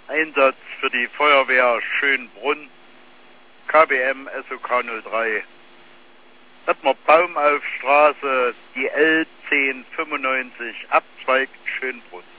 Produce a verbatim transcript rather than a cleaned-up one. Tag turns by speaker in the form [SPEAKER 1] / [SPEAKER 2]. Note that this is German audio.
[SPEAKER 1] Einsatz für die Feuerwehr Schönbrunn, K B M S O K null drei. Hat man Baumaufstraße, die L zehn fünfundneunzig abzweigt Schönbrunn.